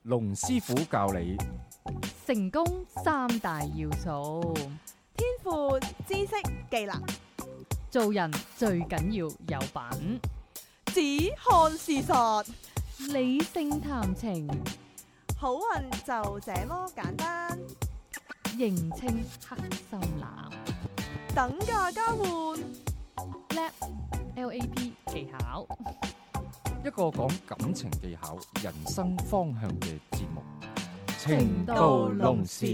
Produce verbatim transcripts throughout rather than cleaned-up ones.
龍師傅教你成功三大要素， 天賦、知識、技能， 做人最緊要有品， 只看事實， 理性談情， 好運就這麼簡單。 認清黑心男， 等價交換， 叻 L A P 技巧， 一個講感情技巧、人生方向嘅節目《 情到濃時》。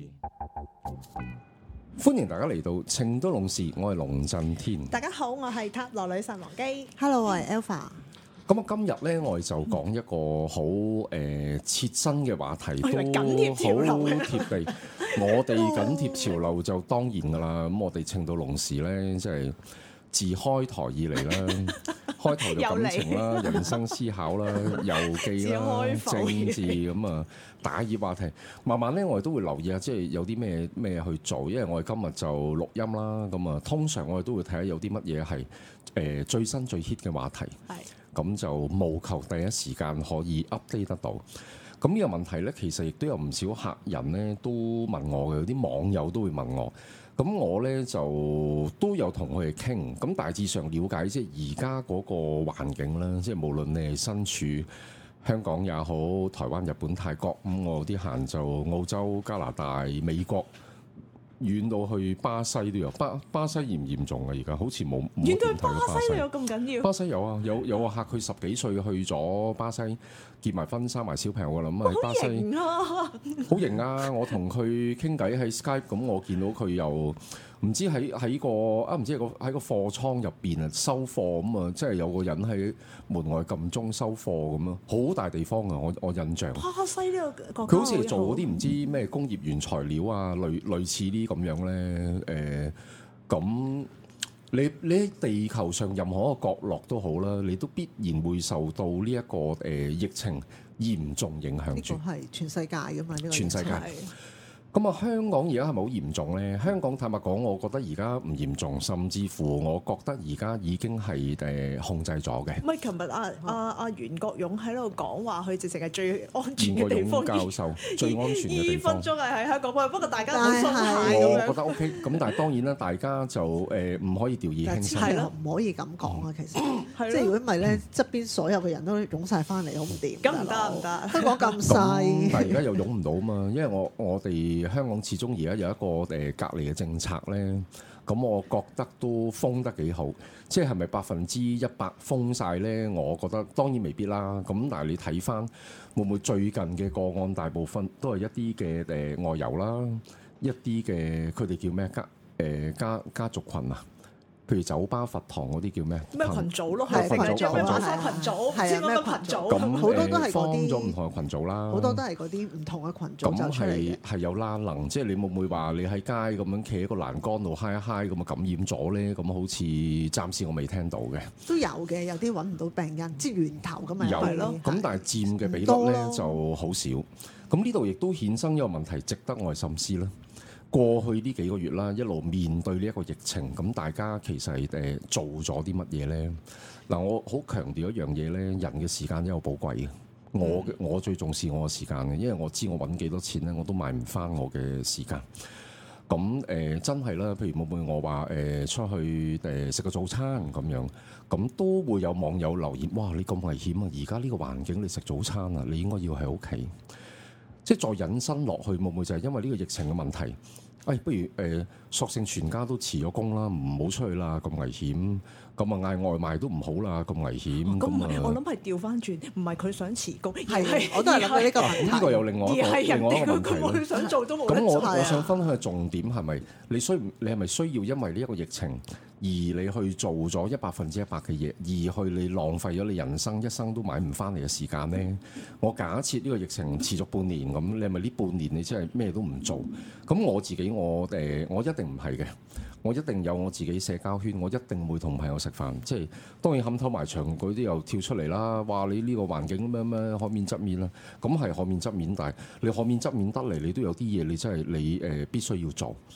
歡迎大家嚟到《情到濃時》，我係龍震天。 大家好，我係塔羅女神王姬。 Hello，我係 Alpha。 咁啊，今日咧我哋就講一個好誒、呃、切身嘅話題，都好緊貼潮流嘅貼地。我哋緊貼潮流就當然噶啦。咁我哋情到濃時咧，即係自開台以嚟啦，開頭就感情啦、人生思考啦、遊記啦、政治咁啊，打熱話題。慢慢咧，我哋都會留意下，即係有啲咩咩去做。因為我哋今日就錄音啦，咁啊，通常我哋都會睇下有啲乜嘢係誒最新最 hit 嘅話題。 係。 咁就務求第一時間可以 update 得到。咁呢個問題呢，其實亦都有唔少客人呢都問我嘅，有啲網友都會問我。咁我呢就都有同佢哋傾。咁大致上了解即係而家嗰個環境啦，即係無論你係身處香港也好、台灣、日本、泰國，咁我啲客人就澳洲、加拿大、美國。遠到去巴西都有，巴巴西嚴唔嚴重啊？而家好似冇。 遠到去巴西都有咁緊要？ 巴西有啊，有有個客佢十幾歲去咗巴西結埋婚生埋小朋友㗎啦，咁啊喺巴西好型啊！ 好型啊！我同佢傾偈喺 Skype，咁我見到佢又唔知喺喺個啊唔知喺個喺個貨倉入邊啊收貨咁啊，即係有個人喺門外撳鐘收貨咁咯，好大地方啊！我我印象。 巴西呢個國家佢好似係做嗰啲唔知咩工業原材料啊，類類似啲咁樣咧。誒、呃，咁你你喺地球上任何一個角落都好啦，你都必然會受到呢、這、一個誒、呃、疫情嚴重影響住。 呢個係全世界㗎嘛？呢個全世界。 係咁啊，香港而家係咪好嚴重呢？香港坦白講，我覺得而家唔嚴重，甚至乎我覺得而家已經係誒控制咗嘅。 唔係，琴日阿阿阿袁國勇喺度講話，佢直情係最安全嘅地袁國方。 勇教授最安全嘅地方。 二分鐘係喺香港，不過大家好鬆懈係咁樣。 我覺得 OK，咁但係當然啦，大家就誒唔可以掉以輕心。 係咯，唔可以咁講啊！其實， 係即係如果唔係咧，側邊所有嘅人都湧晒翻嚟，好唔掂。 咁唔得唔得， 香港咁咁細， 但係而家又湧唔到嘛，因為我我哋香港始終而家有一個誒隔離嘅政策咧，咁我覺得都封得幾好，即係係咪百分之一百封晒咧？我覺得當然未必啦。咁但係你睇翻會唔會最近嘅個案，大部分都係一啲嘅誒外遊啦，一啲嘅佢哋叫咩家誒、呃、家家族群啊？譬如酒吧、佛堂嗰啲叫咩？ 咩群組咯？ 係係群組咩馬係修群組？ 係啊唔知嗰個咩群組？ 咁好多都係嗰啲誒放咗唔同嘅群組啦， 好多都係嗰啲唔同嘅群組咁走出嚟嘅係。係有拉能，即係你會唔會話你喺街咁樣企喺個欄杆度嗨一嗨咁啊感染咗咧？咁好似暫時我未聽到嘅。 都有嘅，有啲揾唔到病因，即係源頭咁咪有係咯。 咁但係佔嘅比率咧多咯就好少。咁呢度亦都衍生一個問題，值得我哋深思啦。過去呢幾個月啦，一路面對呢一個疫情，咁大家其實係誒做咗啲乜嘢咧？嗱，我好強調一樣嘢咧，人嘅時間真係好寶貴嘅。我嘅我最重視我嘅時間嘅，因為我知我揾幾多錢咧，我都買唔翻我嘅時間。咁誒、呃、真係啦，譬如會唔會我話誒、呃、出去誒食個早餐咁樣，咁都會有網友留言：哇！你咁危險啊！而家呢個環境你食早餐啊，你應該要喺屋企。即係再引申落去，會唔會就係因為呢個疫情嘅問題？誒，不如誒，索性全家都辭咗工啦，唔好出去啦，咁危險。咁啊，嗌外賣都唔好啦，咁危險。 咁唔係， 啊我諗係調翻轉，唔係佢想辭工， 係我都係諗到呢個問題。 呢個有另外一個而係人另外一哋嗰個個問題咯佢。想做都冇得咁我做。 我想分享嘅重點係咪你需你係咪需要因為呢一個疫情而你去做咗一百分之一百嘅嘢，而去你浪費咗你人生一生都買唔翻嚟嘅時間呢？我假設呢個疫情持續半年咁，你係咪呢半年你真係咩都唔做？咁我自己我誒、呃、我一定唔係嘅。我一定有我自己社交圈，我一定會同朋友食飯。即係當然冚頭埋牆嗰啲又跳出嚟啦，話你呢個環境咩咩可免則免啦。咁係可免則免，但係你可免則免得嚟，你都有啲嘢你真係你誒、呃、必須要做。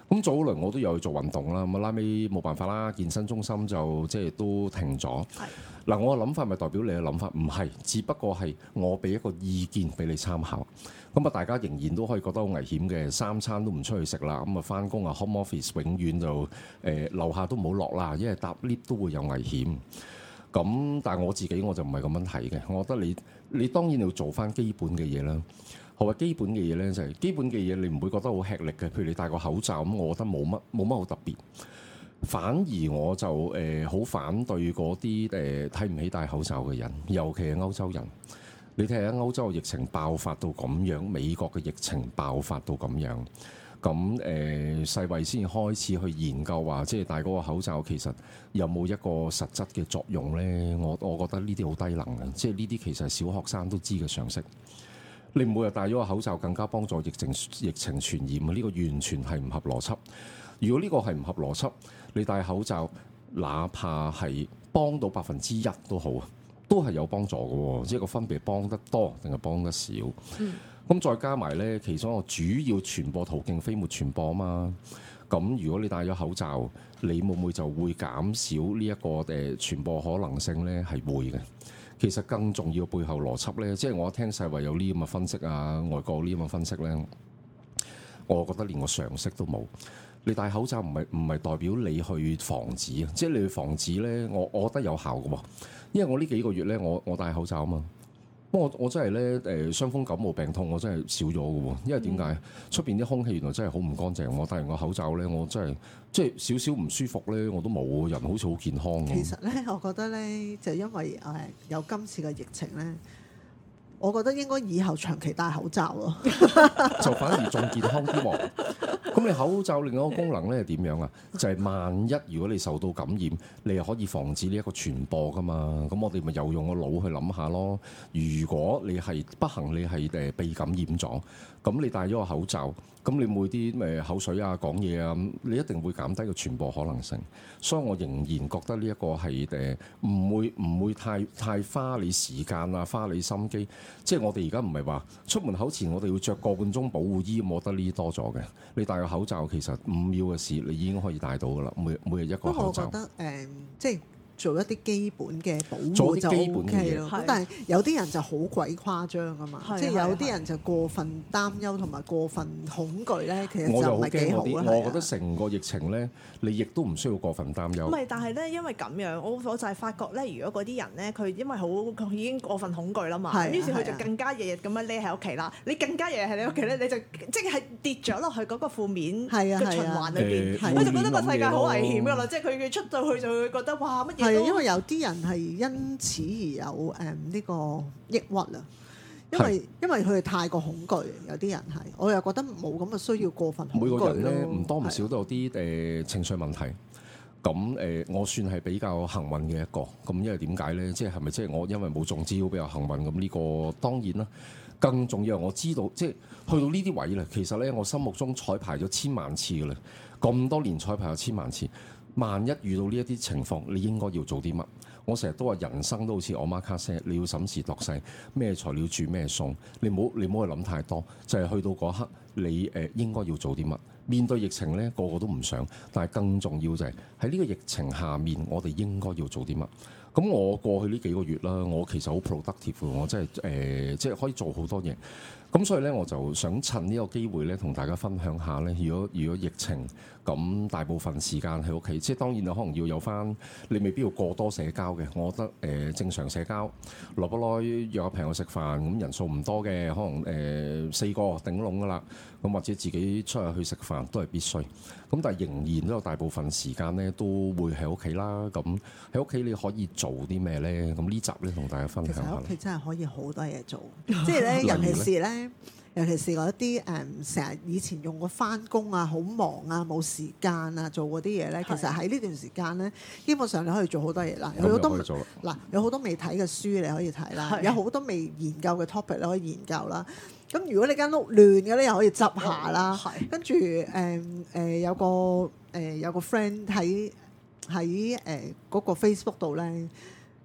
咁早輪我都有去做運動啦，咁啊拉尾冇辦法啦，健身中心就即係都停咗。嗱，我嘅諗法咪代表你嘅諗法？唔係，只不過係我俾一個意見俾你參考。咁啊，大家仍然都可以覺得好危險嘅，三餐都唔出去食啦，咁啊翻工啊 home office 永遠就誒、呃、樓下都唔好落啦，因為搭 lift 都會有危險。咁但係我自己我就唔係咁樣睇嘅，我覺得你你當然要做翻基本嘅嘢啦。何謂基本嘅嘢咧？就係、是、基本嘅嘢，你唔會覺得好吃力嘅。譬如你戴個口罩咁，我覺得冇乜冇乜好特別。反而我就誒好、呃、反對嗰啲誒睇唔起戴口罩嘅人，尤其係歐洲人。你睇下歐洲嘅疫情爆發到咁樣，美國嘅疫情爆發到咁樣，咁誒、呃、世衛先開始去研究話，即係戴嗰個口罩其實有冇一個實質嘅作用咧？我我覺得呢啲好低能嘅，即係呢啲其實小學生都知嘅常識。你每日戴咗個口罩，更加幫助疫情疫情傳染啊！呢個完全係唔合邏輯。如果呢個係唔合邏輯，你戴口罩，哪怕係幫到百分之一都好，都係有幫助嘅。即係個分別係幫得多定係幫得少。咁、嗯、再加埋呢，其中一個主要傳播途徑飛沫傳播啊嘛。咁如果你戴咗口罩，你會唔會就會減少呢一個誒傳播可能性呢？係會嘅。其實更重要背後邏輯呢，即係我聽世衛有呢咁嘅分析啊，外國呢咁嘅分析呢，我覺得連個常識都冇。你戴口罩唔係唔係代表你去防止啊，即係你去防止呢，我我覺得有效嘅喎，因為我呢幾個月呢，我我戴口罩啊嘛。不過我我真係咧誒傷風感冒病痛我真係少咗嘅喎，因為點解出邊啲空氣原來真係好唔乾淨，我戴完個口罩咧，我真係即係少少唔舒服咧，我都冇，人好似好健康。 其實咧，我覺得咧就因為誒有今次嘅疫情咧，我覺得應該以後長期戴口罩咯， 就反而仲健康啲喎。咁你口罩另外一個功能咧係點樣啊？就係、是、萬一如果你受到感染，你又可以防止呢一個傳播噶嘛。咁我哋咪又用個腦去諗下咯。如果你係不幸你係誒被感染咗，咁你戴咗個口罩，咁你每啲誒口水啊、講嘢啊，你一定會減低個傳播可能性。所以我仍然覺得呢一個係誒唔會唔會太太花你時間啊、花你心機。即係我哋而家唔係話出門口前我哋要着個半鐘保護衣，我覺得呢啲多咗嘅。你戴個口罩其實五秒嘅事，你已經可以戴到噶啦。每每日一個口罩。 不過我覺得誒、呃，即係做一啲基本嘅保護做就啲基本 O 嘅 K 嘢咯。咁但係有啲人就好鬼誇張啊嘛， 係即係有啲人就過分擔憂同埋過分恐懼咧，其實我就好就唔係幾好驚嗰啲。 啊。 我覺得成個疫情咧，你亦都唔需要過分擔憂。 唔係，但係咧，因為咁樣，我我就係發覺咧，如果嗰啲人咧，佢因為好佢已經過分恐懼啦嘛， 係啊於是佢就係啊更加日日咁樣匿喺屋企啦。你更加日日喺你屋企咧，你就即係跌咗落去嗰個負面嘅係啊係啊循環裏邊， 誒佢就覺得個世界好危會亂諗嘢咯險㗎啦。即係佢佢出到去就會覺得哇乜係啊， 嘢都因為有啲人係因此而有誒呢個抑鬱啊。因為因為佢哋太過恐懼，有啲人係，我又覺得冇咁嘅需要過分恐懼咯。 每個人咧唔多唔少都有啲誒、呃、情緒問題。咁誒、呃，我算係比較幸運嘅一個。咁因為點解咧？即係係咪即係我因為冇中招比較幸運？咁呢個當然啦。更重要係我知道，即係去到呢啲位咧，其實咧我心目中彩排咗千萬次㗎啦。咁多年彩排咗千萬次，萬一遇到呢一啲情況，你應該要做啲乜？我成日都話人生都好似我媽卡西，你要審時度勢，咩材料煮咩餸，你唔好你唔好去諗太多，就係、是、去到嗰刻你誒、呃、應該要做啲乜？面對疫情咧，個個都唔想，但係更重要就係喺呢個疫情下面，我哋應該要做啲乜？咁我過去呢幾個月啦，我其實好 productive 嘅，我真係誒、呃，即係可以做好多嘢。咁所以咧，我就想趁呢個機會咧，同大家分享下咧。如果如果疫情咁大部分時間喺屋企，即係當然你可能要有翻，你未必要過多社交嘅。我覺得誒、呃、正常社交，耐不耐約個朋友食飯，咁人數唔多嘅，可能誒、呃、四個頂籠噶啦。咁或者自己出去去食飯都係必須。咁但係仍然都有大部分時間咧，都會喺屋企啦。咁喺屋企你可以做啲咩咧？咁呢集咧同大家分享下。 其實喺屋企真係可以好多嘢做，即係咧，尤其是咧，尤其是嗰啲誒成日以前用過翻工啊、好忙啊、冇時間啊做嗰啲嘢咧，其實喺呢段時間咧，基本上你可以做好多嘢啦。有好多嗱，有好多未睇嘅書你可以睇啦，有好多未研究嘅 topic 你可以研究啦。咁如果你間屋亂嘅咧，又可以執下啦。跟住誒誒有個誒、呃、有個 friend 喺喺誒嗰個 Facebook 度咧，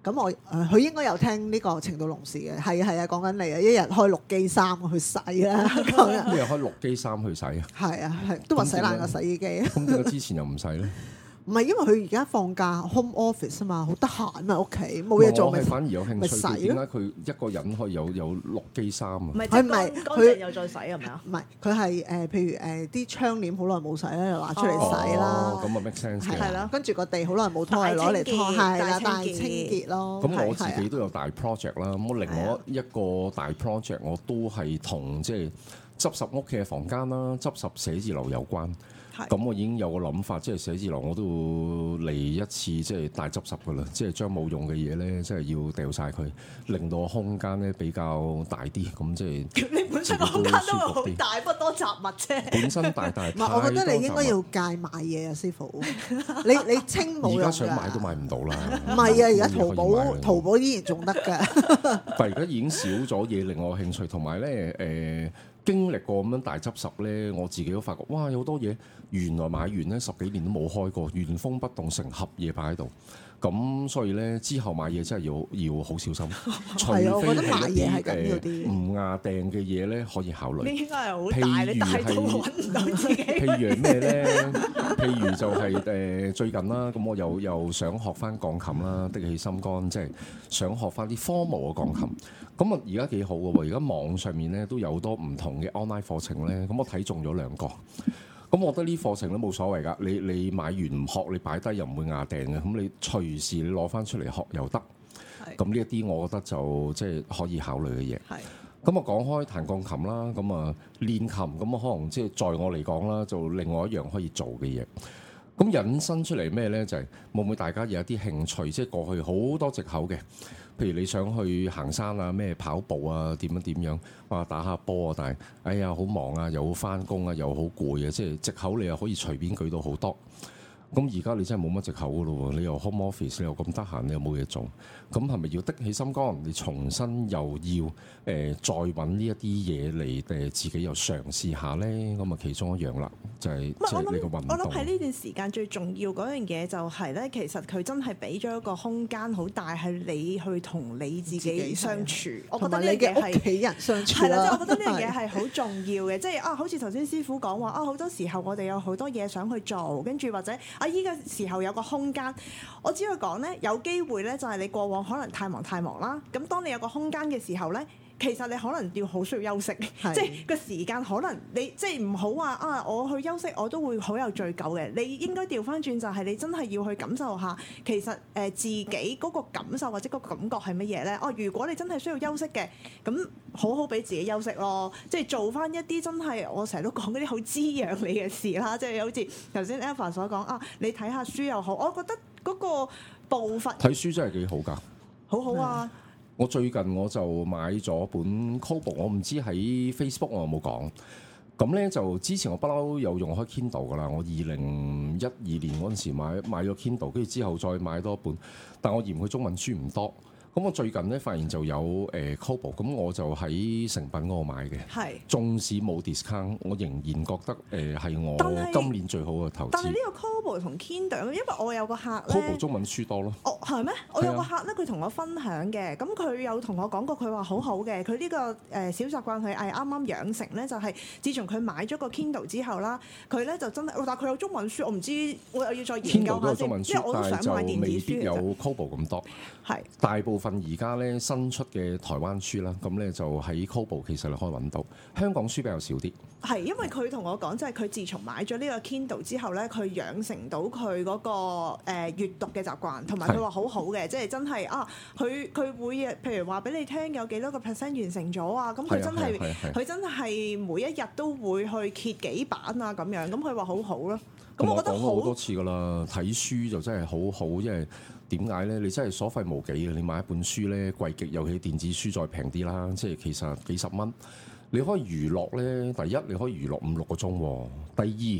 咁我誒佢應該有聽呢個程度龍事嘅，係啊係啊，講緊你啊，一日開六機衫去洗啦，咁樣一日開六機衫去洗啊？ 係啊係，都話洗爛個洗衣機。 咁點解之前又唔洗咧？ 唔係因為佢而家放假 home office 啊嘛，好得閒啊屋企冇嘢做咪我係反而有興趣， 咪洗咯點解佢一個人可以有有六機衫啊？ 唔係佢唔係乾乾佢淨又再洗係咪啊？ 唔係佢係誒，譬如誒啲窗簾好耐冇洗咧，就拿出嚟洗啦。 哦，咁啊 make sense 嘅。 係啦跟住個地好耐冇拖，係攞嚟拖，係啦，大清潔咯。 咁我自係己都有大 project 啦，咁我另外一個大 project 我都係同即係執拾屋企嘅房間啦，執拾寫字樓有關。咁我已經有個諗法，即係寫字樓我都會嚟一次，即係大執拾噶啦，即係將冇用嘅嘢咧，即係要掉晒佢，令到個空間咧比較大啲。咁即係你本身個空間都係好大，不過多雜物啫。 本身大大， 唔係，我覺得你應該要戒買嘢啊，師傅。你你清冇用㗎。 而家想買都買唔到啦。 唔係啊，而家淘寶淘寶依然仲得㗎。 但係而家已經少咗嘢令我興趣，同埋咧誒。經歷過咁樣大執拾咧，我自己都發覺，哇！有好多嘢原來買完咧十幾年都冇開過，原封不動成盒嘢擺喺度。咁所以咧之後買嘢真係要要好小心，除非係一啲誒唔亞訂嘅嘢咧可以考慮。 你應該係好大，你大到揾唔到自己。 譬如咩咧？譬如就係、是、誒、呃、最近啦，咁我又又想學翻鋼琴啦，的起心肝，即係想學翻啲 formal 嘅鋼琴。咁啊而家幾好嘅喎，而家網上面咧都有好多唔同嘅 online 課程咧，咁我睇中咗兩個。咁我覺得呢課程都冇所謂㗎，你你買完唔學，你擺低又唔會壓訂嘅，咁你隨時你攞翻出嚟學又得。咁呢一啲我覺得就即係可以考慮嘅嘢。咁我講開彈鋼琴啦，咁啊練琴，咁啊可能即係在我嚟講啦，就另外一樣可以做嘅嘢。咁引申出嚟咩呢？就係、是、會唔會大家有一啲興趣，即係過去好多藉口嘅，譬如你想去行山啊、咩跑步啊、點樣點樣，哇打下波啊，但係哎呀好忙啊，又好翻工啊，又好攰啊，即係藉口你又可以隨便舉到好多。咁而家你真係冇乜藉口噶咯喎，你又 home office， 你又咁得閒，你又冇嘢做，咁係咪要的起心肝？你重新又要誒、呃、再揾呢一啲嘢嚟誒自己又嘗試下咧？咁啊其中一樣啦，就係即係你個運動。 我諗喺呢段時間最重要嗰樣嘢就係咧，其實佢真係俾咗一個空間好大，係你去同你自己相處。我覺得呢樣嘢係屋企人相處係啦，即係我覺得呢樣嘢係好重要嘅。即係啊，好似頭先師傅講話啊，好多時候我哋有好多嘢想去做，跟住或者啊依個時候有個空間，我只要講咧，有機會咧就係你過往可能太忙太忙啦。咁當你有個空間嘅時候咧，其實你可能要好需要休息，即係個時間可能你即係唔好話啊，我去休息我都會好有罪疚嘅。你應該調翻轉就係你真係要去感受下，其實誒、呃、自己嗰個感受或者個感覺係乜嘢咧？哦、啊，如果你真係需要休息嘅，咁好好俾自己休息咯，即係做翻一啲真係我成日都講嗰啲好滋養你嘅事啦，即係好似頭先 Eva 所講啊，你睇下書又好，我覺得嗰個步伐睇書真係幾好㗎， 好好啊！ 我最近我就買咗本 Kobo， 我唔知喺 Facebook 我有冇講。咁咧就之前我不嬲有用開 Kindle 噶啦，我二零一二年嗰陣時買買咗 Kindle，跟住之後再買多一本，但我嫌佢中文書唔多。咁我最近咧發現就有誒 Kobo，咁我就喺誠品嗰度買嘅。係，縱使冇 discount，我仍然覺得誒係我今年最好嘅投資。 但係呢個 Kobo 同 Kindle，因為我有個客咧 Kobo 中文書多咯。 哦，係咩？我有個客咧，佢同我分享嘅，咁佢有同我講過，佢話好好嘅。佢呢個誒小習慣，佢係啱啱養成咧，就係自從佢買咗個 Kindle 之後啦，佢咧就真係，但係佢有中文書，我唔知我又要再研究下先，因為我都想買電子書。未必有 Kobo 咁多，係大部分而家咧新出嘅台灣書啦，咁咧就喺 Kobo 其實你可以揾到，香港書比較少啲。係因為佢同我講，即係佢自從買咗呢個 Kindle 之後咧，佢養成到佢嗰、嗰個誒、呃、閱讀嘅習慣，同埋佢話好好嘅，即係真係啊，佢佢會譬如話俾你聽有幾多個 percent 完成咗啊，咁佢真係佢真係每一日都會去揭幾版啊咁樣，咁佢話好好咯。咁我覺得好，我講過好多次㗎啦，睇書就真係好好，因為點解咧？你真係所費無幾嘅，你買一本書咧貴極，尤其電子書再平啲啦，即係其實幾十蚊。你可以娛樂咧，第一你可以娛樂五六個鐘，第二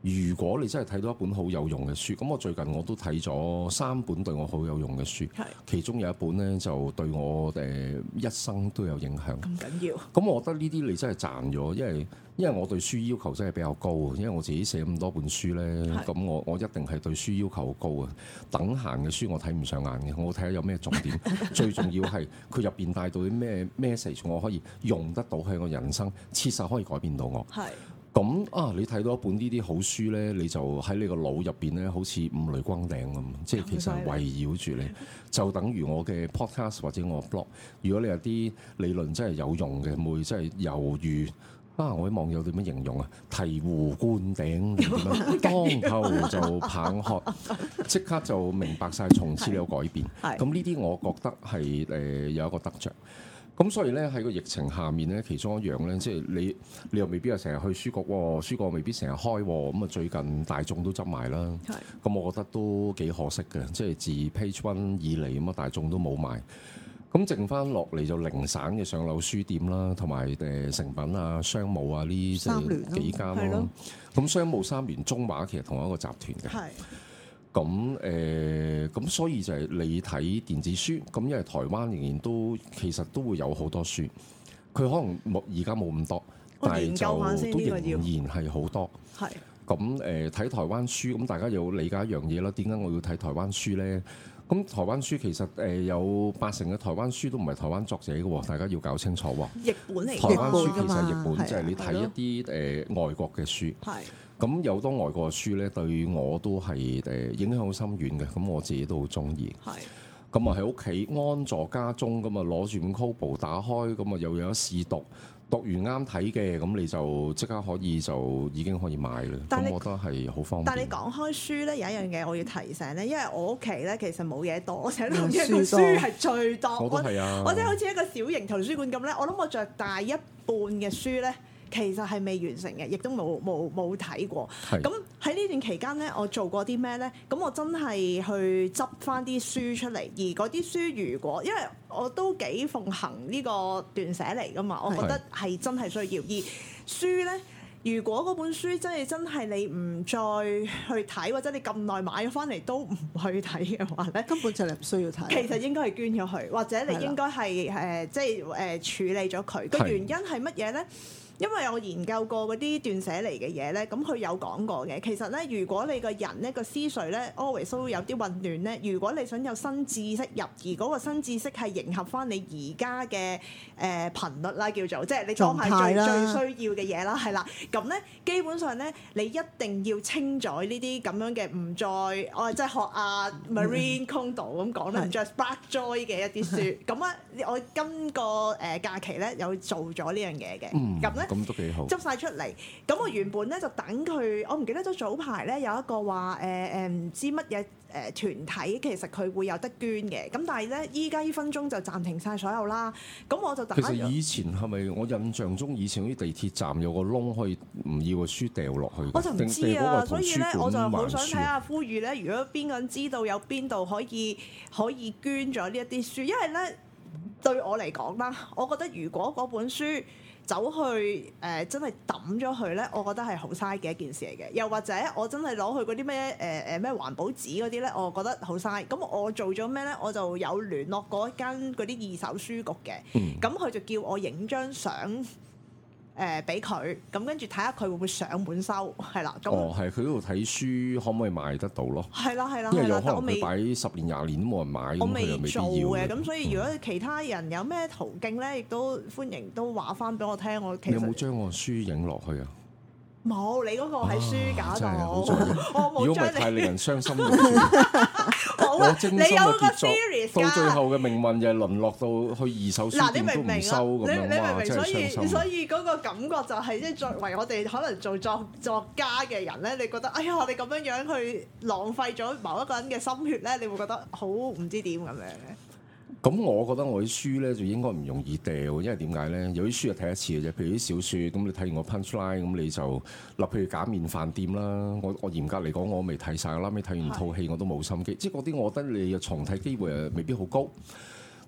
如果你真係睇到一本好有用嘅書，咁我最近我都睇咗三本對我好有用嘅書， 係其中有一本呢，就對我誒一生都有影響。 咁緊要。 咁我覺得呢啲你真係賺咗，因為因為我對書要求真係比較高，因為我自己寫咁多本書呢，咁我我一定係對書要求好高啊。等閒嘅書我睇唔上眼嘅，我睇下有咩重點。最重要係佢入邊帶到啲咩 message，我可以用得到喺我人生，切實可以改變到我。 係。 咁啊，你睇到一本呢啲好書呢，你就喺你個腦入邊呢，好似五雷轟頂咁，即係其實係圍繞住你，就等於我嘅 podcast 或者我 blog。如果你有啲理論真係有用嘅，會真係猶豫啊！我啲網友點樣形容啊？醍醐灌頂點樣？當頭就棒喝，即刻就明白晒，從此你有改變。咁呢啲我覺得係誒有一個得着。咁所以咧喺個疫情下面咧，其中一樣咧，即係你你又未必係成日去書局喎，書局未必成日開喎。咁啊最近大眾都執埋啦，咁我覺得都幾可惜嘅。即係自 Page One 以嚟咁啊，大眾都冇賣。咁剩翻落嚟就零散嘅上樓書店啦，同埋誒誠品啊、商務啊呢即係幾間咯。咁商務三聯中華其實同一個集團嘅。咁誒咁所以就係你睇電子書，咁因為台灣仍然都其實都會有好多書，佢可能冇而家冇咁多，但係就都仍然係好多。係咁誒睇台灣書，咁大家要理解一樣嘢啦。點解我要睇台灣書咧？咁台灣書其實誒有八成嘅台灣書都唔係台灣作者嘅喎，大家要搞清楚喎。 譯本嚟， 台灣書其實係譯本，即係你睇一啲誒外國嘅書。係。咁有好多外國嘅書咧，對我都係誒影響好深遠嘅。咁我自己都好中意。係。咁啊喺屋企安坐家中，咁啊攞住本 Kobo 打開，咁啊又有得試讀，讀完啱睇嘅，咁你就即刻可以就已經可以買啦。咁我覺得係好方便。但係你講開書咧，有一樣嘢我要提醒咧，因為我屋企咧其實冇嘢多，我成日諗嘅個書係最多。我都係啊！我即係好似一個小型圖書館咁咧，我諗我着大一半嘅書咧。其實係未完成嘅，亦都冇冇冇睇過。咁喺呢段期間咧，我做過啲咩咧？咁我真係去執翻啲書出嚟，而嗰啲書如果因為我都幾奉行呢個斷捨離㗎嘛，我覺得係真係需要。而書咧，如果嗰本書真係真係你唔再去睇，或者你咁耐買咗翻嚟都唔去睇嘅話咧，根本就係唔需要睇。其實應該係捐咗佢，或者你應該係誒即係誒處理咗佢。個原因係乜嘢咧？因為我研究過嗰啲斷捨離嘅嘢咧，咁佢有講過嘅。其實咧，如果你個人咧個思緒咧 always 都有啲混亂咧，如果你想有新知識入，而嗰個新知識係迎合翻你而家嘅誒頻率啦，叫做即係你當係最最需要嘅嘢啦，係啦。咁咧基本上咧，你一定要清咗呢啲咁樣嘅唔再我即係學阿 Marie Kondo 咁講啦，唔再 spark joy 嘅一啲書。咁啊，我今個誒假期咧有做咗呢樣嘢嘅，咁咧。咁都幾好，執晒出嚟。咁我原本咧就等佢，我唔記得咗早排咧有一個話誒誒唔知乜嘢誒團體，其實佢會有得捐嘅。咁但係咧依家呢分鐘就暫停晒所有啦。咁我就打咗。其實以前係咪我印象中以前啲地鐵站有個窿可以唔要個書掉落去？我就唔知啊。所以咧我就好想睇下呼籲咧，如果邊個人知道有邊度可以可以捐咗呢一啲書，因為咧對我嚟講啦，我覺得如果嗰本書走去誒、呃、真係抌咗佢咧，我覺得係好嘥嘅一件事嚟嘅。又或者我真係攞去嗰啲咩誒誒咩環保紙嗰啲咧，我覺得好嘥。咁我做咗咩咧？我就有聯絡過一間嗰啲二手書局嘅，咁佢、嗯、就叫我影張相。誒俾佢，咁跟住睇下佢會唔會上門收，係啦。哦，係佢嗰度睇書可唔可以賣得到咯？係啦，係啦，因為有可能佢擺十年廿年都冇人買，我未做嘅。咁所以如果其他人有咩途徑咧，亦都歡迎都話翻俾我聽。我其實你有冇將個書影落去啊？冇，你嗰個喺書架度，我冇將你。太令人傷心我精心嘅傑作，到最後嘅命運就係淪落到去二手書店都唔收咁樣，哇！真係傷心。所以嗰個感覺就係即係作為我哋可能做作作家嘅人咧，你覺得哎呀，我哋咁樣樣去浪費咗某一個人嘅心血咧，你會覺得好唔知點咁樣嘅。咁我覺得我啲書咧就應該唔容易掉，因為點解咧？有啲書就睇一次嘅啫，譬如啲小説，咁你睇完我 punchline，咁你就嗱，譬如假面飯店啦，我我嚴格嚟講我未睇晒啦，尾睇完套戲我都冇心機，即係嗰啲我覺得你嘅重睇機會誒未必好高。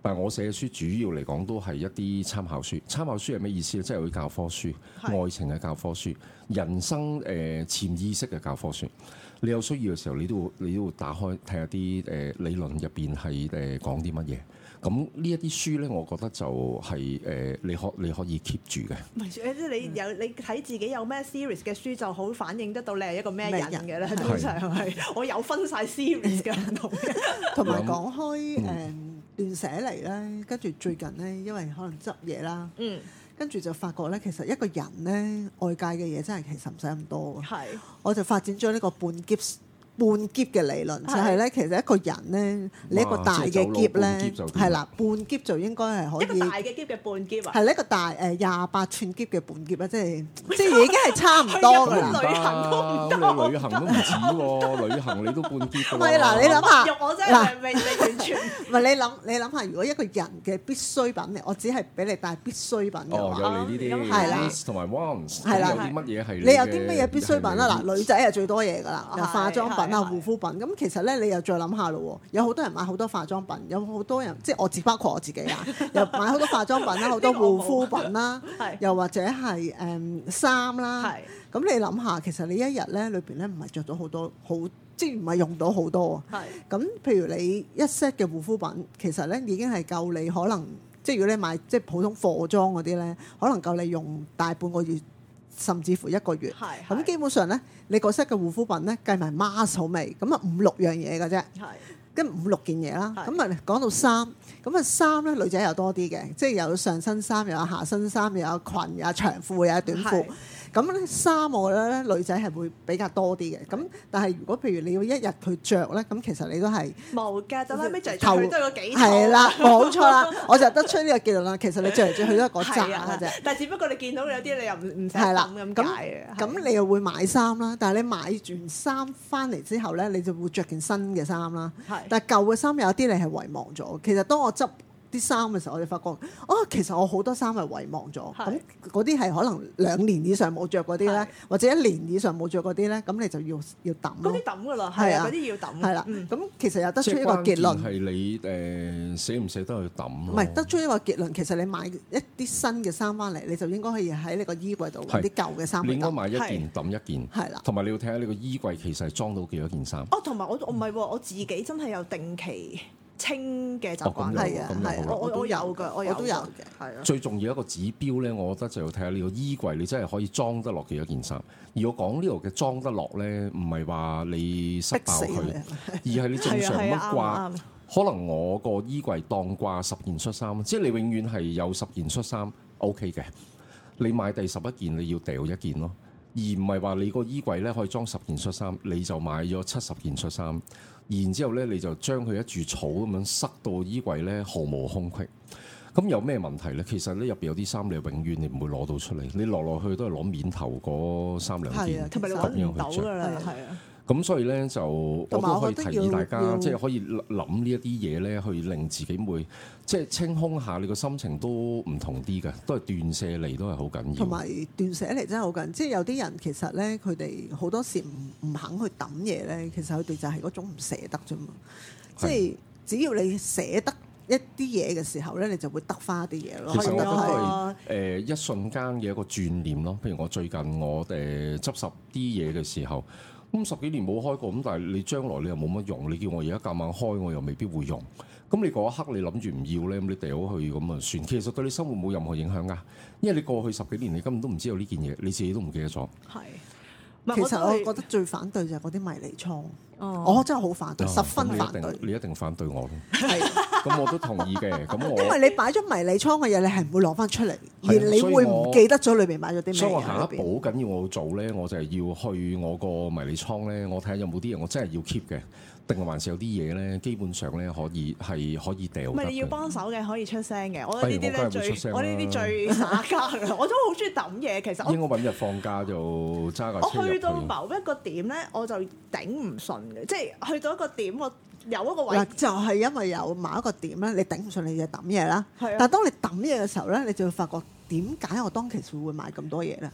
但係我寫嘅書主要嚟講都係一啲參考書。參考書係咩意思咧？即係嗰啲教科書、愛情嘅教科書、人生誒、呃、潛意識嘅教科書。你有需要嘅時候，你都會你都會打開睇下啲誒理論入邊係誒講啲乜嘢。咁呢一啲書咧，我覺得就係、是、誒、呃、你可你可以 keep 住嘅。 唔係，即係你有你睇自己有咩 series 嘅書，就好反映得到你係一個咩人嘅咧。通常係我有分晒 series 嘅唔同嘅。 同埋講開誒斷捨離咧，跟住最近咧，因為可能執嘢啦， 嗯， 跟住就發覺咧，其實一個人咧，外界嘅嘢真係其實唔使咁多嘅。 係， 我就發展咗呢個半篋半篋嘅理論，就係咧，其實一個人咧，你一個大嘅篋咧，係啦，半篋就應該係可以一個大嘅篋嘅半篋啊， 係一個大誒廿八寸篋嘅半篋啦，即係即係已經係差唔多㗎啦。 旅行都唔得， 咁你旅行都唔止喎，旅行你都半篋㗎啦。 係嗱，你諗下， 我真係未未完全。 唔係你諗，你諗下，如果一個人嘅必需品，我只係俾你帶必需品嘅哦， 話， 有你呢啲係啦 list 同埋 wants， 係啦有啲乜嘢係你有啲乜嘢必需品啦？嗱，女仔係最多嘢㗎啦，又化妝品啊、護膚品。咁其實咧，你又再諗下咯喎，有好多人買好多化妝品，有好多人即係我只包括我自己啊，又買好多化妝品啦，好多護膚品啦，又或者係誒衫啦。咁你諗下，其實你一日咧裏邊咧唔係着咗好多好，即係唔係用到好多啊。咁譬如你一 set 嘅護膚品，其實咧已經係夠你可能，即係如果你買即係普通貨裝嗰啲咧，可能夠你用大半個月。甚至乎一個月，咁基本上咧，你個 set 嘅護膚品咧計埋 mask 好未？咁啊五六樣嘢嘅啫，跟五六件嘢啦。咁啊講到衫，咁啊衫咧女仔又多啲嘅，即係有上身衫，又有下身衫，又有裙，又有長褲，又有短褲。咁咧衫我覺得咧女仔係會比較多啲嘅。咁但係如果譬如你要一日去着咧，咁其實你都係冇㗎，就拉尾着嚟着去都係嗰幾套。 係啦，冇錯啦，我就得出呢個結論啦。其實你着嚟着去都係嗰扎嘅啫。 但係只不過你見到有啲你又唔唔使係啦咁咁解嘅。 咁你又會買衫啦，但係你買完衫翻嚟之後咧，你就會着件新嘅衫啦。係，但係舊嘅衫有啲你係遺忘咗。其實當我執啲衫嘅時候，我哋發覺哦，其實我好多衫係遺忘咗。咁嗰啲係可能兩年以上冇着嗰啲咧，或者一年以上冇着嗰啲咧，咁你就要要抌咯。 嗰啲抌㗎啦，係啊，嗰啲要抌。係啦，咁其實又得出一個結論係你誒捨唔捨得去抌？ 唔係得出一個結論，其實你買一啲新嘅衫翻嚟，你就應該可以喺你個衣櫃度揾啲舊嘅衫。 你應該買一件抌一件。 係啦， 同埋你要睇下你個衣櫃其實係裝到幾多件衫。 哦，同埋我我唔係喎，我自己真係有定期清嘅習慣， 係啊，係啊， 我我有㗎，我都有嘅，係啊。 最重要一個指標咧，我覺得就要睇下你個衣櫃，你真係可以裝得落幾多件衫。而我講呢度嘅裝得落咧，唔係話你塞爆佢，而係你正常乜掛。可能我個衣櫃當掛十件恤衫，即係你永遠係有十件恤衫 OK 嘅。你買第十一件，你要掉一件咯。而唔係話你個衣櫃咧可以裝十件恤衫，你就買咗七十件恤衫，然之後咧你就將佢一柱草咁樣塞到衣櫃咧毫無空隙。咁有咩問題咧？其實咧入邊有啲衫你永遠你唔會攞到出嚟，你落落去都係攞面頭嗰三兩件， 同埋你揾唔到㗎啦，係啊。 咁所以咧就我都可以提議大家，即係可以諗呢一啲嘢咧，去令自己會即係清空下你個心情都唔同啲嘅，都係斷捨離都係好緊要。 同埋斷捨離真係好緊要，即係有啲人其實咧，佢哋好多時唔唔肯去抌嘢咧，其實佢哋就係嗰種唔捨得啫嘛。即係只要你捨得一啲嘢嘅時候咧，你就會得翻一啲嘢咯。 其實我覺得係誒一瞬間嘅一個轉念咯。譬如我最近我誒執拾啲嘢嘅時候。咁十幾年冇開過，咁但係你將來你又冇乜用，你叫我而家夾硬開，我又未必會用。咁你嗰一刻你諗住唔要咧，咁你掉去咁啊算。其實對你生活冇任何影響㗎，因為你過去十幾年你根本都唔知道呢件嘢，你自己都唔記得咗。 係，其實我覺得最反對就係嗰啲迷你倉。哦，我真係好反對，十分反對。 你一定反對我咯。 係， 咁我都同意嘅。咁我因為你擺咗迷你倉嘅嘢，你係唔會攞翻出嚟，而你會唔記得咗裏邊買咗啲咩。 所以我下一步緊要我做咧，我就係要去我個迷你倉咧，我睇下有冇啲嘢我真係要 keep 嘅。定係還是有啲嘢咧，基本上咧可以係可以掉。唔係你要幫手嘅，可以出聲嘅。我覺得呢啲咧最，我呢啲最耍家㗎。我都好中意抌嘢，其實。 應該揾日放假就揸架車入去。 我去到某一個點咧，我就頂唔順嘅，即係去到一個點，我有一個位。 就係因為有某一個點咧，你頂唔順你就抌嘢啦。係啊。但係當你抌嘢嘅時候咧，你就會發覺點解我當其時會買咁多嘢咧？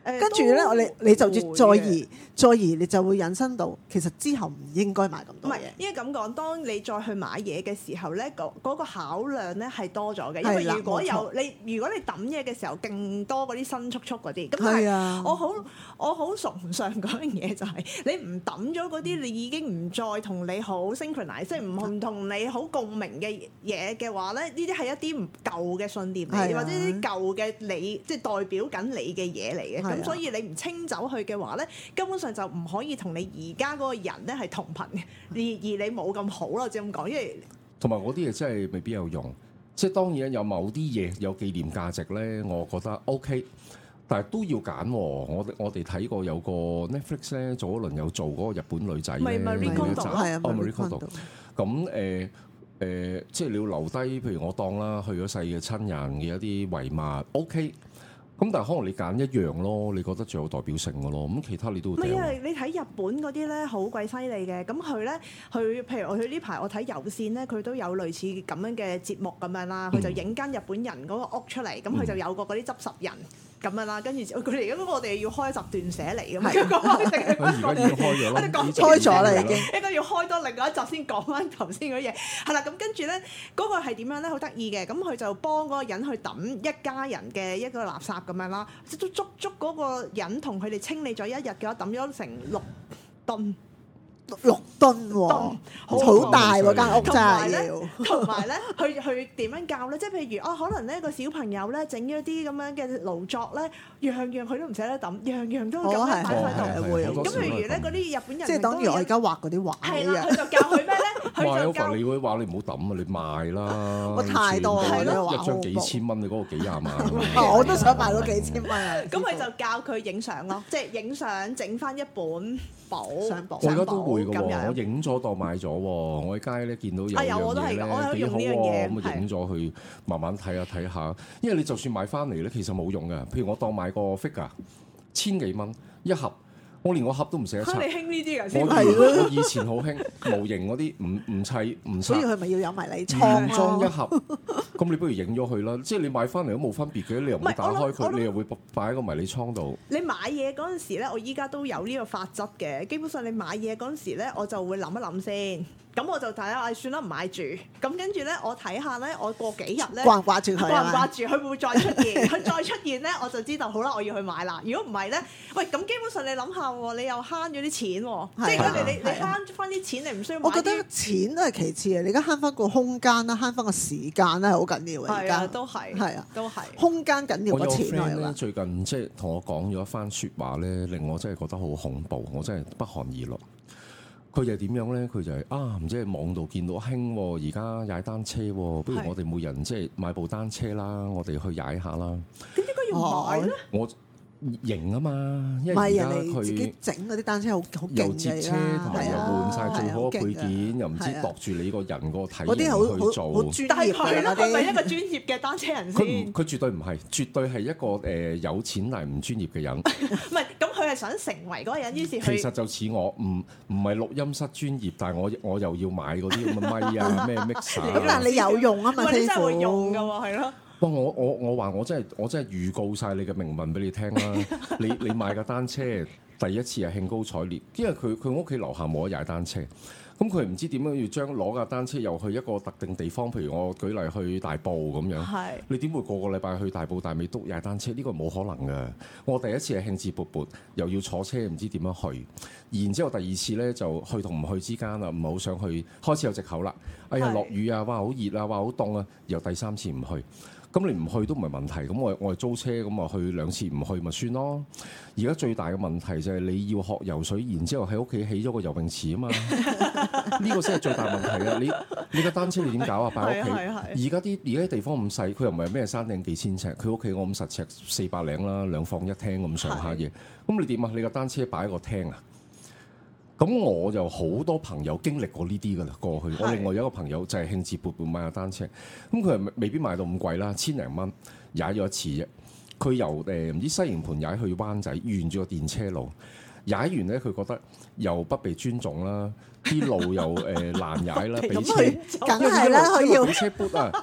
誒跟住咧，我你你就會再嘅移再移，你就會引申到其實之後唔應該買咁唔係多嘢。， 因為咁講，當你再去買嘢嘅時候咧，嗰嗰、個考量咧係多咗嘅。因為係啦如果有冇你，如果你抌嘢嘅時候，勁多嗰啲新速速嗰啲，咁但係係啊， 我好我好崇尚嗰樣嘢就係、你唔抌咗嗰啲，你已經唔再同你好 synchronize，即係唔唔同你好共鳴嘅嘢嘅話咧，呢啲係一啲唔舊嘅信念嚟， 係啊或者啲舊嘅你，即係代表緊你嘅嘢嚟嘅。 係啊咁所以你唔清走佢嘅話咧，根本上就唔可以同你而家嗰個人咧係同頻嘅，而而你冇咁好咯，即係咁講，因為同埋嗰啲嘢真係未必有用。即係當然有某啲嘢有紀念價值咧，我覺得 OK，但係都要揀喎。我哋我哋睇過有個 Netflix 咧，早一輪有做嗰個日本女仔咧， 咪咪 Marie 有一 Kondo 集咯係啊哦 Marie Marie Kondo Kondo 咁誒誒，即係你要留低，譬如我當啦，去咗世嘅親人嘅一啲遺物 OK。咁但係可能你揀一樣咯，你覺得最有代表性嘅咯，咁其他你都會掉唔係啊！你睇日本嗰啲咧好鬼犀利嘅，咁佢咧佢譬如我去呢排我睇有線咧，佢都有類似咁樣嘅節目咁樣啦，佢就影間日本人嗰個屋出嚟，咁佢就有個嗰啲執拾人咁樣啦，跟住佢哋而家我哋要開一集斷捨離咁樣講， 佢而家已經開咗啦， 我哋講呢集開咗啦已經應該要開多另外一集先講翻頭先嗰啲嘢。係啦，咁跟住咧嗰個係點樣咧？好得意嘅，咁佢就幫嗰個人去抌一家人嘅一個垃圾咁樣啦，即係足足嗰個人同佢哋清理咗一日嘅話，抌咗成六噸。 六噸喎， 好好大喎間屋真同埋咧係要。， 同埋咧，去去點樣教咧？即係譬如啊，可能咧個小朋友咧整咗啲咁樣嘅勞作咧，樣樣佢都唔捨得抌，樣樣都咁樣擺哦喺度。 係會咁譬如咧，嗰啲日本人即係等於我而家畫嗰啲畫係啦， 一樣佢。就教佢咩咧？佢賣就 offer 教你嗰啲話你唔好抌啊，你賣啦。 我太多啦呢個畫一張幾千蚊，你嗰個幾廿萬。 啊我都想買到幾千蚊啊！ 咁佢就教佢影相咯，即係影相整翻一本簿相簿我而家都會嘅喎， 咁樣我影咗當買咗喎。我喺街咧見到有啊有我都係樣嘢㗎我有咧幾好用呢樣嘢喎，咁啊影咗去慢慢睇下睇下。因為你就算買翻嚟咧，其實冇用嘅。譬如我當買個 figure 千幾蚊一盒，我連個盒都唔捨得嚇你拆。 興呢啲㗎我先係以咯我以前好興模型嗰啲，唔唔砌唔所以拆。 佢咪要有迷你倉原裝一咯。 盒，咁你不如影咗佢啦。即係你買翻嚟都冇分別嘅，你又唔會唔係我諗我打開佢， 諗你又會擺喺個迷你倉度。 你買嘢嗰陣時咧，我依家都有呢個法則嘅。基本上你買嘢嗰陣時咧，我就會諗一諗先。咁我就睇下，唉，算啦，唔買住。咁跟住咧，我睇下咧，我過幾日咧， 掛唔掛住佢掛唔啊？ 掛住佢會唔會再出現？佢再出現咧，我就知道好啦，我要去買啦。如果唔係咧，喂，咁基本上你諗下喎，你又慳咗啲錢喎。即係如果你你你係啊慳翻啲錢，你唔需要買我覺得啲錢都係其次啊！你而家慳翻個空間啦，慳翻個時間咧，係好緊要嘅。而係啊， 家都係係啊， 都係。 空間緊要我有個過錢 friend 咧， 我覺得。 最近即係同我講咗一番説話咧，令我真係覺得好恐怖，我真係不寒而栗。佢就係點樣咧？佢就係、啊，唔知係網度見到興喎，而家踩單車喎，不如係我哋每人即係買部單車啦，我哋去踩下啦。 咁點解要買咧？ 我型啊嘛，因為唔係而家人哋自己佢整嗰啲單車好好又勁嘅截車，同埋又係啊換晒最好嘅配係啊件，又唔知係啊度住你個人個體嗰啲好型去好好做。 專但係業嘅嗰佢咧，佢咪一啲。 個專業嘅單車人佢唔先？ 佢絕對唔係，絕對係一個誒、呃、有錢但係唔專業嘅人。 唔係，咁佢係想成為嗰個人，於是其佢實就似我，唔唔係錄音室專業，但係我我又要買嗰啲咁嘅咪啊，咩 mixer 咁但啊。 係你有用啊嘛， 喂你真係會師用㗎傅。 喎，係咯。 哇！我我我話我真係我真係預告晒你嘅命運俾你聽啦。你你買架單車第一次係興高采烈，因為佢佢屋企樓下冇得踩單車。咁佢唔知點樣要將攞架單車又去一個特定地方，譬如我舉例去大埔咁樣。 係你點會個個禮拜去大埔大美督踩單車？呢個冇可能嘅。我第一次係興致勃勃，又要坐車，唔知點樣去。然之後第二次呢，就去同唔去之間啊，唔係好想去。開始有藉口啦。哎呀， 係落雨啊，哇，好熱啊，哇，好凍啊。然後第三次唔去。咁你唔去都唔係問題，咁我我係租車，咁啊去兩次唔去咪算咯。而家最大嘅問題就係你要學游水，然之後喺屋企起咗個游泳池啊嘛，呢個先係最大問題啊！你你個單車你點搞啊？擺喺屋企。 係係係而家啲而家啲地方咁細，佢又唔係咩山頂幾千尺，佢屋企我五十尺四百零啦，兩房一廳咁上下嘢。咁你點啊？你個單車擺喺個廳啊？咁我就好多朋友經歷過呢啲噶啦，過去我另外有一個朋友就係興致勃勃買架單車，咁佢係未必買到咁貴啦，千零蚊踩咗一次啫。佢由誒唔知西營盤踩去灣仔，沿住個電車路踩完咧，佢覺得又不被尊重啦，啲路又誒難踩啦，俾車咁佢梗係啦，佢要俾車撥啊！ 咁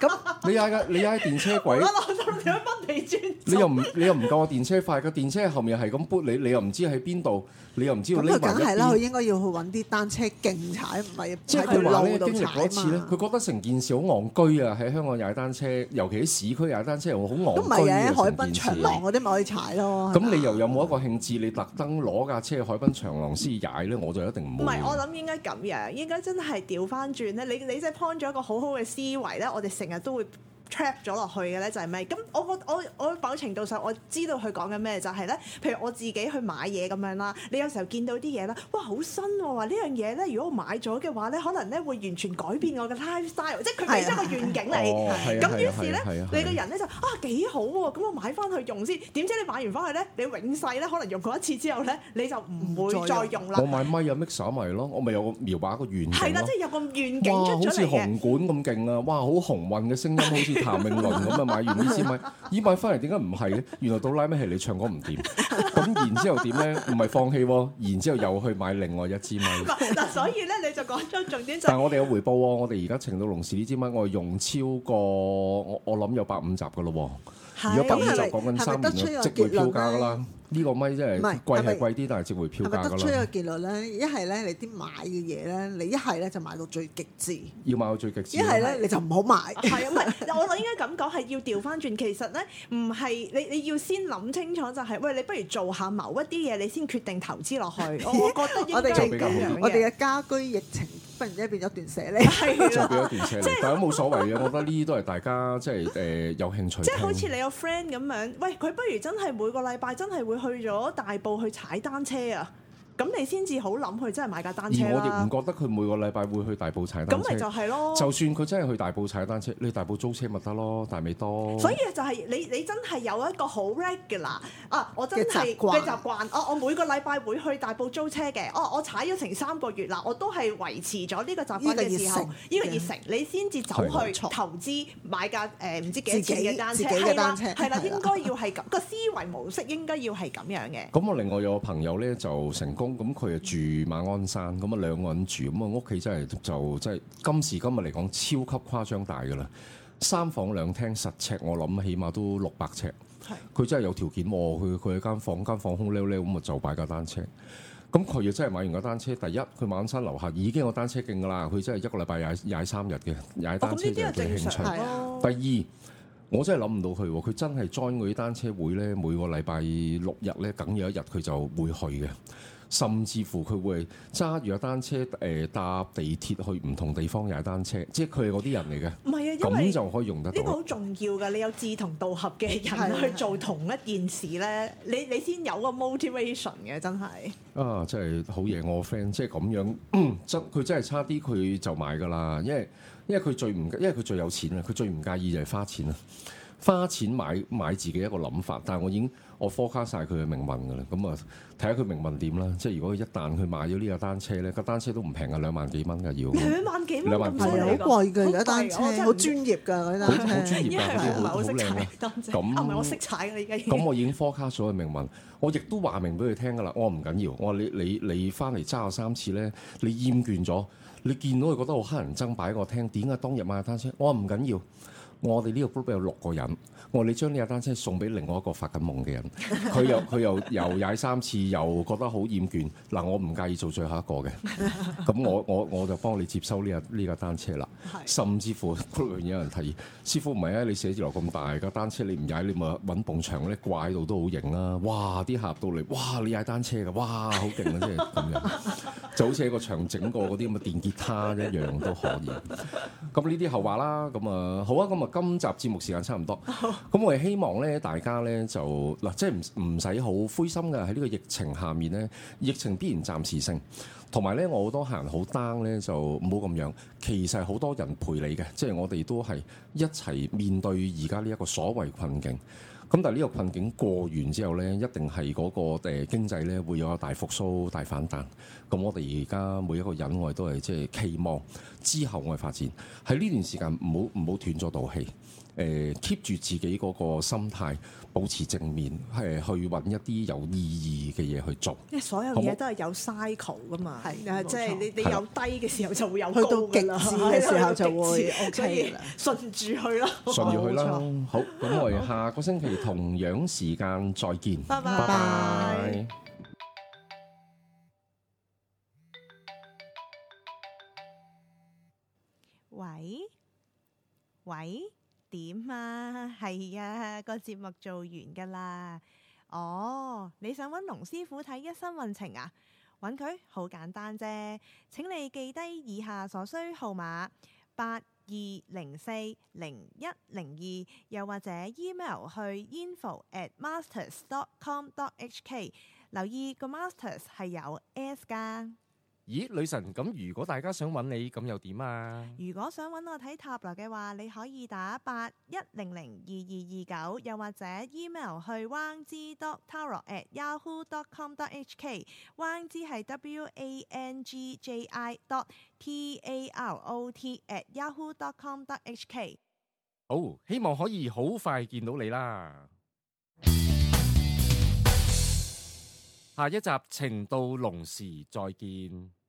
你踩架你踩電車軌， 我諗到點樣分地磚？ 你又唔你又唔夠個電車快，個電車後面係咁撥你，你又唔知喺邊度，你又唔知道咁佢匿埋一梗係啦，佢邊。 應該要去揾啲單車徑踩，唔係即係喺條佢話咧， 路度經歷過一次咧， 踩嘛。 佢覺得成件事好戇居啊！喺香港踩單車，尤其喺市區踩單車又好戇居都唔係啊！ 嘅，海濱成件事長廊嗰啲咪可以踩咯。 咁你又有冇一個興致？你特登攞架車去海濱長廊先踩咧？我就一定唔會。 唔係，我諗應該咁樣，應該真係調翻轉咧。你你即係 point 咗一個好好嘅思維咧，我哋成日都會 trap 咗落去嘅咧，就係咩？咁我我我我某程度上我知道佢講緊咩，就係咧，譬如我自己去買嘢咁樣啦，你有時候見到啲嘢啦，哇好新喎！話呢樣嘢咧，如果我買咗嘅話咧，可能咧會完全改變我嘅 lifestyle，即係佢俾咗個願景你。 哦係啊咁於是咧係啊係啊， 你個人咧就啊幾好喎，咁我買翻去用先。點知你買完翻去咧，你永世咧可能用過一次之後咧，你就唔會再用啦我。買咪有 mixer 咪咯，我咪有個描畫個願景係啦， 咯即。係有個願景哇！ 出好似咗嚟嘅。 紅館咁勁啊！哇！好雄渾嘅聲音，好似譚詠麟咁啊！買完呢支咪，咦買翻嚟點解唔係嘅？原來到拉尾係你唱歌唔掂，咁然之後點咧？唔係放棄喎，然之後又去買另外一支咪。 嗱，所以咧你就講咗重點就係但係我哋有回報喎，我哋而家情到濃時呢支咪，我用超過我我諗有百五集噶咯喎。如果百五集講緊三年嘅值回票價噶啦，呢個咪真係唔係貴係咪係貴啲，但係值回票係咪得出一個價噶啦。 結論咧？一係咧，你啲買嘅嘢咧，你一係咧就買到最極致， 要買到最極致。 一係咧你就唔好買。 係啊，唔係我應該咁講係要調翻轉，其實咧唔係你你要先諗清楚就係、喂，你不如做下某一啲嘢，你先決定投資落去。我我覺得應該係咁樣嘅。 我哋嘅家居疫情忽然之間變咗斷捨離。 係就啦俾咗段車嚟，但係都冇所謂嘅。我覺得呢啲都係大家即係誒有興趣聽。 即係好似你有 friend 咁樣，喂，佢不如真係每個禮拜真係會去咗大埔去踩單車啊！咁你先至好諗去真係買架單車而我亦啦唔。覺得佢每個禮拜會去大埔踩單車。 咁咪就係咯。 就算佢真係去大埔踩單車，你大埔租車咪得咯，大尾多。 所以就係你你真係有一個好 regular 啊！我真係嘅習慣嘅習慣，哦，我每個禮拜會去大埔租車嘅，哦，我踩咗成三個月啦，我都係維持咗呢個習慣嘅時候，呢呢個熱誠個熱誠，你先至走係去投資買架誒唔知幾多錢嘅單車， 自己自己嘅單車係啦，係啦， 係啦應該要係咁個思維模式應該要係咁樣嘅。 咁我另外有個朋友咧就成功，咁佢就住馬鞍山，咁啊兩個人住，咁啊屋企真係就真係今時今日嚟講超級誇張大㗎啦，三房兩廳實尺，我諗起碼都六百尺。 係佢真係有條件喎，佢佢間房間房空溜溜咁啊就擺架單車。咁佢又真係買完架單車，第一佢馬鞍山樓下已經有單車徑㗎啦，佢真係一個禮拜踩踩三日嘅，踩哦， 單車就係咁呢啲係正佢興趣。 常係咯。 第二，我真係諗唔到佢喎，佢真係 join 嗰啲單車會咧，每個禮拜六日咧，梗有一日佢就會去嘅。甚至乎佢會揸住架單車誒、呃、搭地鐵去唔同地方踩單車，即係佢係嗰啲人嚟嘅。 唔係啊，因為咁就可以用得到。 呢個好重要㗎，你有志同道合嘅人去做同一件事咧，你你先有個 motivation 嘅，真係。 啊，真係好嘢！我 friend 即係咁樣，嗯真佢真係差啲佢就買㗎啦，因為因為佢最唔因為佢最有錢啊，佢最唔介意就係花錢啊，花錢買買自己一個諗法，但係我已經我 forecast 曬佢嘅命運㗎啦，咁啊睇下佢命運點啦，即係如果一旦佢買咗呢架單車咧，架單車都唔平啊，兩萬幾蚊㗎要。 兩萬幾蚊兩萬幾咁犀利㗎係啊，好貴㗎而家單車， 好貴我真係好專業㗎嗰啲單好好專車。 因為業㗎，嗰啲唔係好好識踩靚啊！ 單車， 咁啊唔係我識踩㗎，依家已經。 咁我已經 forecast 咗佢命運，我亦都話明俾佢聽㗎啦。我話唔緊要，我話你你你翻嚟揸咗三次咧，你厭倦咗，你見到佢覺得好乞人憎，擺個廳，點解當日買架單車？我話唔緊要，我哋呢個 group 有六個人，我話你將呢架單車送俾另外一個發緊夢嘅人，佢又佢又又踩三次，又覺得好厭倦。嗱，我唔介意做最後一個嘅，咁我我我就幫你接收呢架呢架單車啦。甚至乎 group 有人提議，師傅唔係啊，你寫字樓咁大架單車你唔踩，你咪揾埲牆咧掛喺度都好型啦。哇！啲客到嚟，哇！你踩單車㗎，哇！好勁啊，即係咁樣，就好似喺個牆整個嗰啲咁嘅電吉他一樣都可以。咁呢啲後話啦，咁啊好啊，咁啊今集節目時間差唔多，咁我哋希望咧大家咧就嗱，即係唔唔使好灰心㗎，喺呢個疫情下面咧，疫情必然暫時性。同埋咧，我好多客人好 down 咧，就唔好咁樣。其實好多人陪你嘅，即係我哋都係一齊面對而家呢一個所謂困境。咁但係呢個困境過完之後咧，一定係嗰個誒經濟咧會有個大復甦、大反彈。咁我哋而家每一個人我哋都係即係期望之後我哋發展喺呢段時間唔好唔好斷咗道氣。 誒 keep 住自己嗰個心態，保持正面，係去揾一啲有意義嘅嘢去做。 因為所有嘢都係有 cycle 噶嘛， 係誒即係你你係啦有低嘅時候就會有去到高㗎啦， 極致嘅時候就會係啦 OK 啦所以順住去咯。 順住去啦冇錯。 好，咁我哋下個星期同樣時間再見。 拜拜拜拜。 喂喂，點啊？係啊，個節目做完㗎啦。哦，你想揾龍師傅睇一生運程啊？揾佢好簡單啫。請你記低以下所需號碼：八二零四零一零二，又或者 email 去 info at masters dot com dot h k。留意個 masters 係有 S 㗎。 咦，女神，咁如果大家想揾你，咁又點啊？ 如果想揾我睇塔羅嘅話，你可以打八一零零二二二九，又或者 email 去 wang zi dot tarot at yahoo dot com dot h k。wang zi 係 w a n g j i dot t a r o t at yahoo dot com dot h k。 好，希望可以好快見到你啦。下一集情到濃時再見。